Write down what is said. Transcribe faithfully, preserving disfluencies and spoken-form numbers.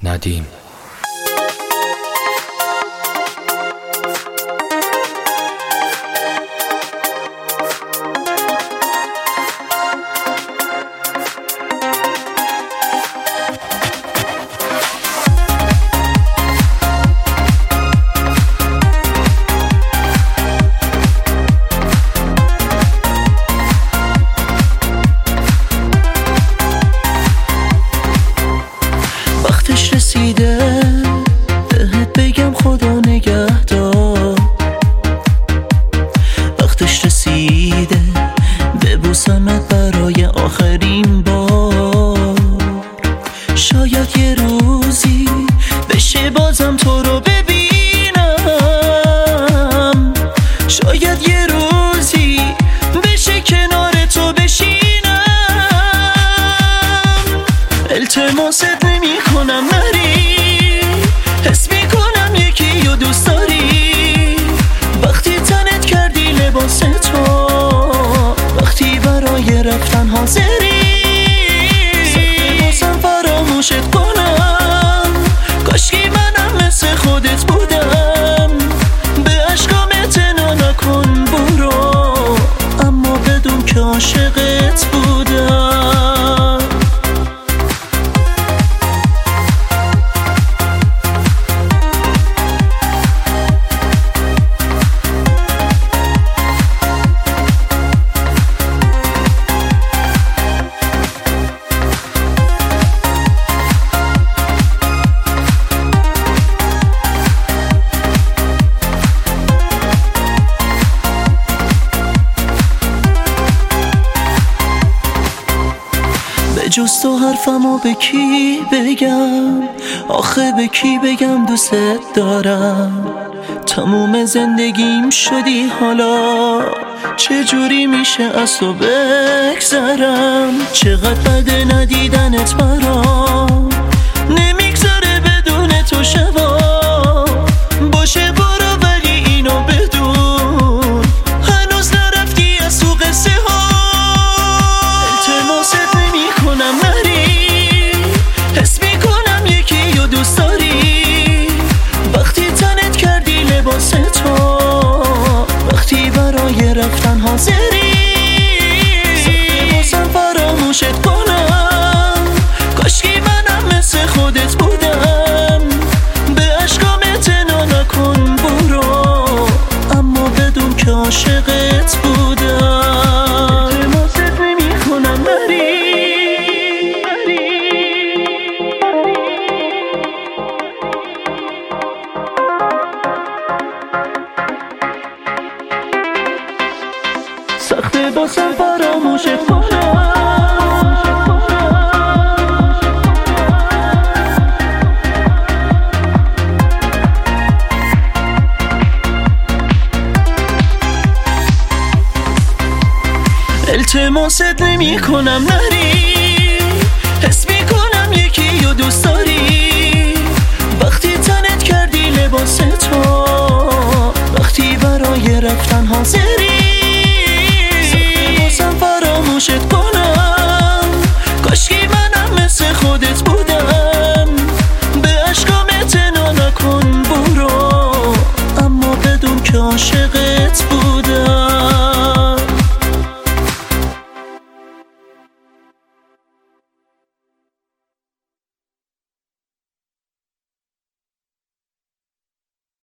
ندیم. وقتش رسیده بهت بگم خدا نگهدار، وقتش رسیده ببوسمت برای آخرین بار. شاید یه روزی بشه بازم تو رو ببینم، شاید یه روزی بشه کنار تو بشینم. التماست نمی کنم نری، حس می کنم یکی رو دوست داری. وقتی تنت کردی لباس تو، وقتی برای رفتن حاضری. سخته بازم فراموشت کنم، کاشکی منم مثل خودت بودم. به عشقام اعتنا نکن برو، اما بدون که عاشقت بودم. جز تو حرفمو به کی بگم، آخه به کی بگم دوست دارم. تموم زندگیم شدی حالا، چجوری میشه از تو بگذرم. چقدر بده ندیدنت برام، نمیگذره بدون تو شبا. باشه برو ولی اینو بدون، هنوز نرفتی از تو قصه ها. التماست نمی کنم نری، حس می کنم یکی رو دوست داری. وقتی تنت کردی لباس تو، وقتی برای رفتن حاضری. سخته بازم فراموشت کنم، کاشکی منم مثل خودت بودم. به عشقام اعتنا نکن برو، اما بدون که عاشقت بودم. التماست نمی کنم نری. سخته بازم فراموشت کنم. التماست نمی کنم نری.